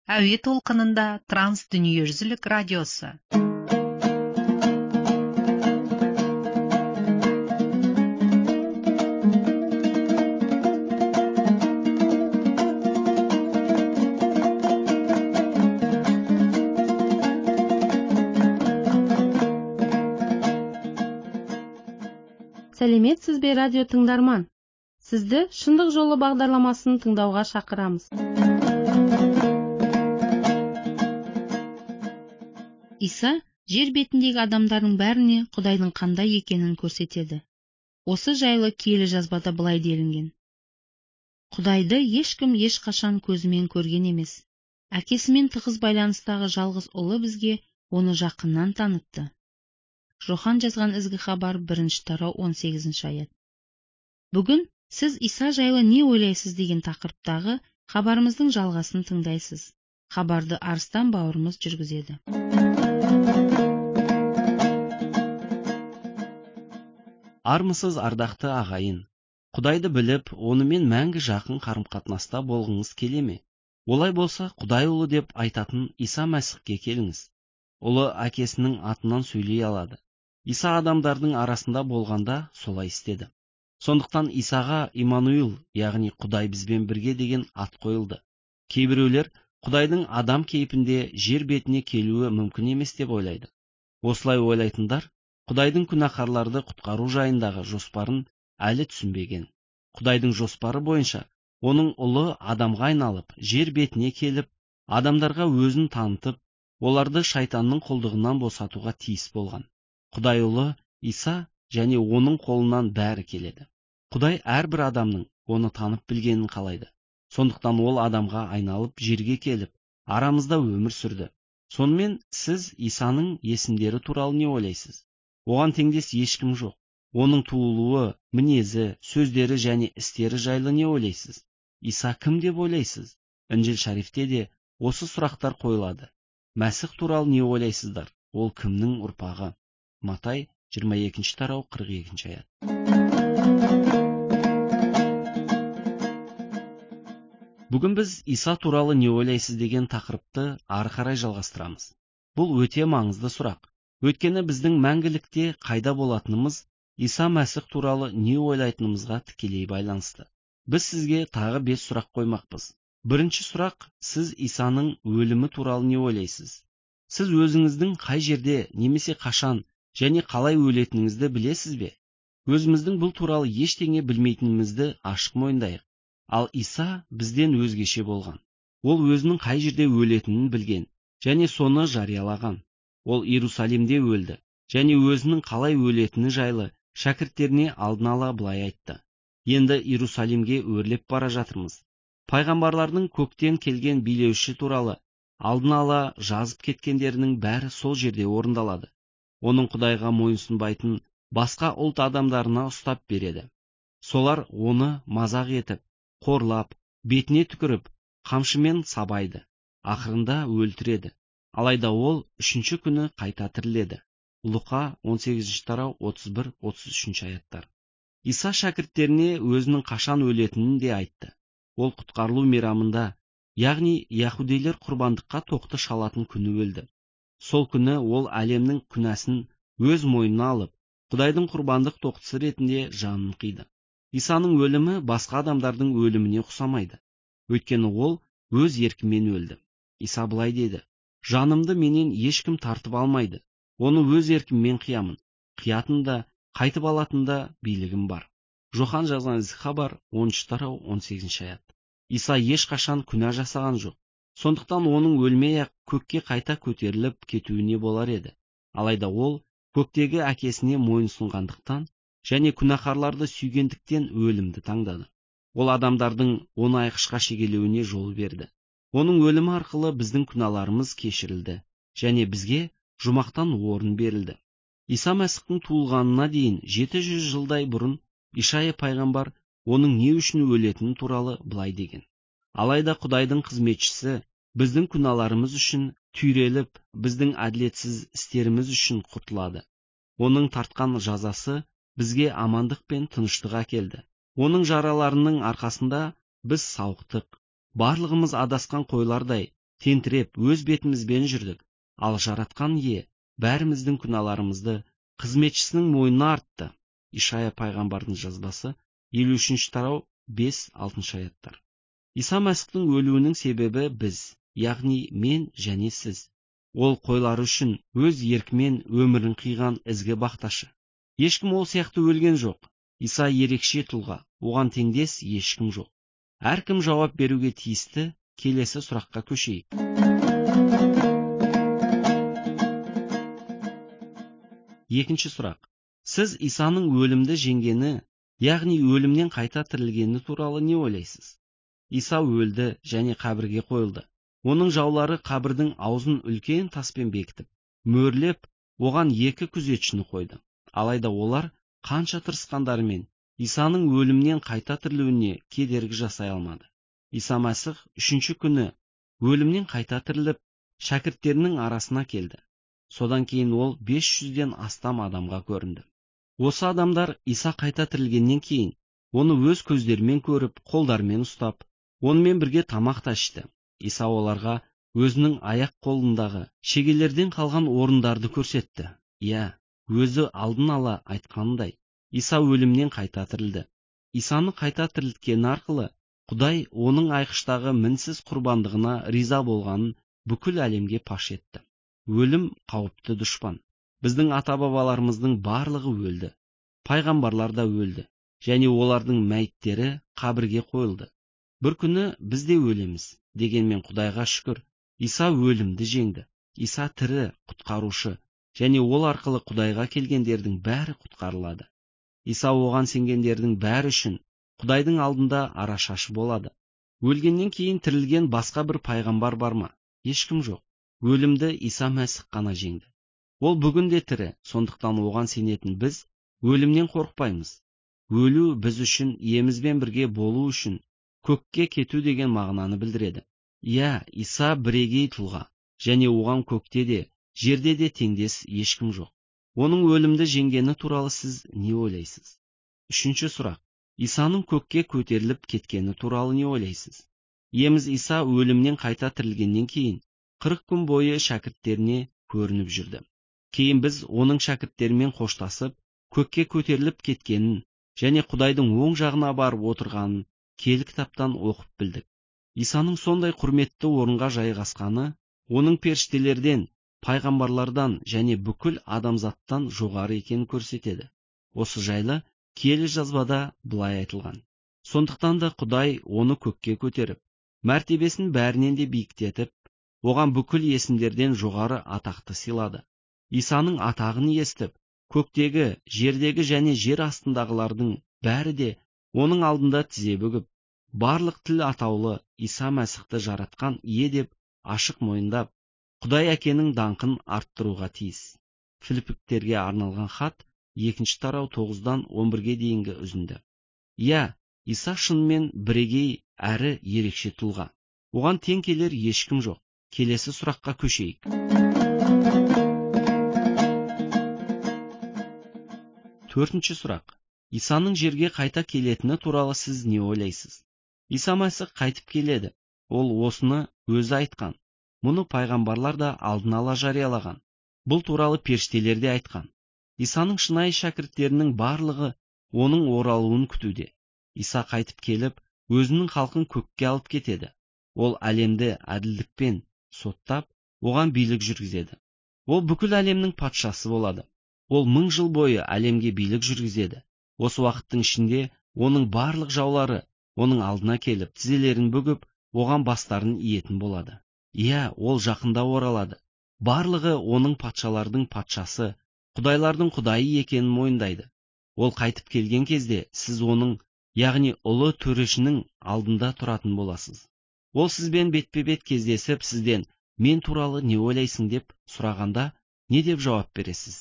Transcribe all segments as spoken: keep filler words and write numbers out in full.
әуе толқынында транс дүниежүзілік радиосы. Сәлеметсіз бе, радио тыңдарман? Сізді шындық жолы бағдарламасын тыңдауға шақырамыз. Иса жер бетіндегі адамдардың бәріне Құдайдың қандай екенін көрсетеді. Осы жайлы киелі жазбада былай делінген: Құдайды ешкім ешқашан көзімен көрген емес. Әкесімен тығыз байланыстағы жалғыз ұлы бізге оны жақыннан танытты. Жохан жазған ізгі хабар бірінші тарау он сегізінші аят. Бүгін сіз Иса жайлы не ойлайсыз деген тақырыптағы хабарымыздың жалғасын тыңдайсыз. Хабарды Арыстан бауырымыз жүргізеді. Армысыз ардақты ағайын. Құдайды біліп, онымен мәңгі жақын қарым-қатынаста болғыңыз келе ме? Олай болса, Құдай ұлы деп айтатын Иса Мәсіхке келіңіз. Ұлы әкесінің атынан сөйлей алады. Иса адамдардың арасында болғанда солай істеді. Сондықтан Исаға Иммануил, яғни Құдай бізбен бірге деген ат қойылды. Кейбіреулер Құдайдың адам кейпінде жер бетіне келуі мүмкін емес деп ойлайды. Осылай ойлайтындар Құдайдың күнәһарларды құтқару жайындағы жоспарын әлі түсінбеген. Құдайдың жоспары бойынша оның ұлы адамға айналып, жер бетіне келіп, адамдарға өзін танытып, оларды шайтанның құлдығынан босатуға тиіс болған. Құдай ұлы Иса және оның қолынан бәрі келеді. Құдай әрбір адамның оны танып білгенін қалайды. Сондықтан ол адамға айналып жерге келіп, арамызда өмір сүрді. Сонымен сіз Исаның есімдері туралы не ойлайсыз? Оған теңдес ешкім жоқ. Оның туылуы, мінезі, сөздері және істері жайлы не ойлайсыз? Иса кім деп ойлайсыз? Інжіл шарифте де осы сұрақтар қойылады. Мәсіх туралы не ойлайсыздар? Ол кімнің ұрпағы? Матай жиырма екінші тарау қырық екінші аят. Бүгін біз Иса туралы не ойлайсыз деген тақырыпты ары қарай жалғастырамыз. Бұл өте маңызды сұрақ. Өйткені біздің мәңгілікте қайда болатынымыз Иса Мәсіх туралы не ойлайтынымызға тікелей байланысты. Біз сізге тағы бес сұрақ қоймақпыз. Бірінші сұрақ: сіз Исаның өлімі туралы не ойлайсыз? Сіз өзіңіздің қай жерде немесе қашан және қалай өлетініңізді білесіз бе? Өзіміздің бұл туралы ештеңе білмейтінімізді ашық мойындайық. Ал Иса бізден өзгеше болған. Ол өзінің қай жерде өлетінін білген және соны жариялаған. Ол Иерусалимде өлді және өзінің қалай өлетіні жайлы шәкірттеріне алдын ала былай айтты: Енді Иерусалимге өрлеп бара жатырмыз. Пайғамбарлардың көктен келген билеуші туралы алдын ала жазып кеткендерінің бәрі сол жерде орындалады. Оның Құдайға мойынсұнбайтын басқа ұлт адамдарына ұстап береді. Солар оны мазақ етіп, қорлап, бетіне түкіріп, қамшымен сабайды, ақырында өлтіреді. Алайда ол үшінші күні қайта тіріледі. Луқа он сегізінші тарау отыз бір отыз үшінші аяттар. Иса шәкірттеріне өзінің қашан өлетінін де айтты. Ол құтқарылу мейрамында, яғни яһудейлер құрбандыққа тоқты шалатын күні өлді. Сол күні ол әлемнің күнәсін өз мойнына алып, Құдайдың құрбандық тоқтысы ретінде жанын қиды. Исаның өлімі басқа адамдардың өліміне ұқсамайды. Өйткені ол өз еркімен өлді. Иса былай деді: Жанымды менен ешкім тартып алмайды. Оны өз еркіммен қиямын. Қиятында, қайтып алатында билігім бар. Жохан жазған ізгі хабар оныншы тарау он сегізінші аят. Иса ешқашан күнә жасаған жоқ. Сондықтан оның өлмей-ақ көкке қайта көтеріліп кетуіне болар еді. Алайда ол көктегі әкесіне мойынсұнғандықтан және күнәһарларды сүйгендіктен өлімді таңдады. Ол адамдардың оны айқышқа шегелеуіне жол берді. Оның өлімі арқылы біздің күнәларымыз кешірілді және бізге жұмақтан орын берілді. Иса Мәсіхтің туылғанына дейін жеті жүз жылдай бұрын Ишая пайғамбар оның не үшін өлетіні туралы былай деген: Алайда Құдайдың қызметшісі біздің күнәларымыз үшін түйреліп, біздің әділетсіз істеріміз үшін құртылады. Оның тартқан жазасы бізге амандық пен тыныштық әкелді. Оның жараларының арқасында біз сауықтық. Барлығымыз адасқан қойлардай тентіреп өз бетімізбен жүрдік, ал жаратқан ие бәріміздің күнәларымызды қызметшісінің мойнына артты. Ишая пайғамбардың жазбасы елу үшінші тарау бес алтыншы аяттар. Иса Мәсіхтің өлуінің себебі біз, яғни мен және сіз. Ол қойлар үшін өз еркімен өмірін қиған ізгі бақташы. Ешкім ол сияқты өлген жоқ. Иса ерекше тұлға, оған теңдес ешкім жоқ. Әркім жауап беруге тиісті. Келесі сұраққа көшейік. Екінші сұрақ. Сіз Исаның өлімді жеңгені, яғни өлімнен қайта тірілгені туралы не ойлайсыз? Иса өлді және қабірге қойылды. Оның жаулары қабірдің аузын үлкен таспен бекітіп, мөрлеп, оған екі күзетшіні қойды. Алайда олар қанша тырысқандарымен Исаның өлімнен қайта тірілуіне кедергі жасай алмады. Иса Мәсіх үшінші күні өлімнен қайта тіріліп, шәкірттерінің арасына келді. Содан кейін ол бес жүзден астам адамға көрінді. Осы адамдар Иса қайта тірілгеннен кейін оны өз көздерімен көріп, қолдарымен ұстап, онымен бірге тамақ та ішті. Иса оларға өзінің аяқ қолындағы шегелерден қалған орындарды көрсетті. Иә, өзі алдын ала айтқанындай, Иса өлімнен қайта тірілді. Исаны қайта тірілткені арқылы Құдай оның айқыштағы мінсіз құрбандығына риза болғанын бүкіл әлемге паш етті. Өлім қауіпті дұшпан. Біздің ата-бабаларымыздың барлығы өлді. Пайғамбарлар да өлді, және олардың мәйіттері қабірге қойылды. Бір күні біз де өлеміз. Дегенмен Құдайға шүкір, Иса өлімді жеңді. Иса тірі, құтқарушы, және ол арқылы Құдайға келгендердің бәрі құтқарылады. Иса оған сенгендердің бәрі үшін Құдайдың алдында арашашы болады. Өлгеннен кейін тірілген басқа бір пайғамбар бар ма? Ешкім жоқ. Өлімді Иса Мәсіх қана жеңді. Ол бүгін де тірі, сондықтан оған сенетін біз өлімнен қорықпаймыз. Өлу біз үшін иемізбен бірге болу үшін көкке кету деген мағынаны білдіреді. Иә, Иса бірегей тұлға, және оған көкте де, жерде де теңдес ешкім жоқ. Оның өлімді жеңгені туралы сіз не ойлайсыз? Үшінші сұрақ. Исаның көкке көтеріліп кеткені туралы не ойлайсыз? Иеміз Иса өлімнен қайта тірілгеннен кейін қырық күн бойы шәкірттеріне көрініп жүрді. Кейін біз оның шәкірттерімен қоштасып, көкке көтеріліп кеткенін және Құдайдың оң жағына барып отырғанын киелі кітаптан оқып білдік. Исаның сондай құрметті орынға жайғасқаны оның періштелерден, пайғамбарлардан және бүкіл адамзаттан жоғары екенін көрсетеді. Осы жайлы киелі жазбада былай айтылған. Сондықтан да Құдай оны көкке көтеріп, мәртебесін бәрінен де биіктетіп, оған бүкіл есімдерден жоғары атақты сыйлады. Исаның атағын естіп, көктегі, жердегі және жер астындағылардың бәрі де оның алдында тізе бүгіп, барлық тіл атаулы Иса Мәсіхті жаратқан ие деп ашық мойындап, Құдай әкенің даңқын арттыруға тиіс. Филиппиктерге арналған хат екінші тарау тоғыздан он бірге дейінгі үзінді. Иә, Иса шынымен бірегей әрі ерекше тұлға. Оған тең келер ешкім жоқ. Келесі сұраққа көшейік. Төртінші сұрақ. Исаның жерге қайта келетіні туралы сіз не ойлайсыз? Иса Мәсіх қайтып келеді. Ол осыны өзі айтқан. Мұны пайғамбарлар да алдын ала жариялаған. Бұл туралы періштелер де айтқан. Исаның шынайы шәкірттерінің барлығы оның оралуын күтуде. Иса қайтып келіп, өзінің халқын көкке алып кетеді. Ол әлемді әділдікпен соттап, оған билік жүргізеді. Ол бүкіл әлемнің патшасы болады. Ол мың жыл бойы әлемге билік жүргізеді. Осы уақыттың ішінде оның барлық жаулары оның алдына келіп, тізелерін бүгіп, оған бастарын иетін болады. Иә, ол жақында оралады. Барлығы оның патшалардың патшасы, құдайлардың құдайы екенін мойындайды. Ол қайтып келген кезде сіз оның, яғни ұлы төрешінің алдында тұратын боласыз. Ол сізбен бетпе-бет кездесіп, сізден мен туралы не ойлайсың деп сұрағанда, не деп жауап бересіз?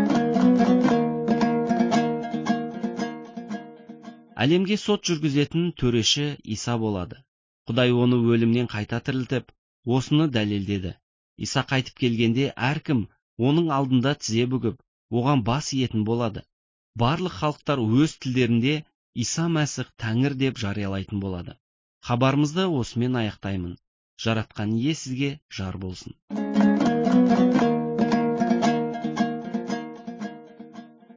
Әлемге сот жүргізетін төреші Иса болады. Құдай оны өлімнен қайта тірілтіп, осыны дәлелдеді. Иса қайтып келгенде әркім оның алдында тізе бүгіп, оған бас иетін болады. Барлық халықтар өз тілдерінде Иса Мәсіх Тәңір деп жариялайтын болады. Хабарымызды осымен аяқтаймын. жаратқан ие сізге жар болсын.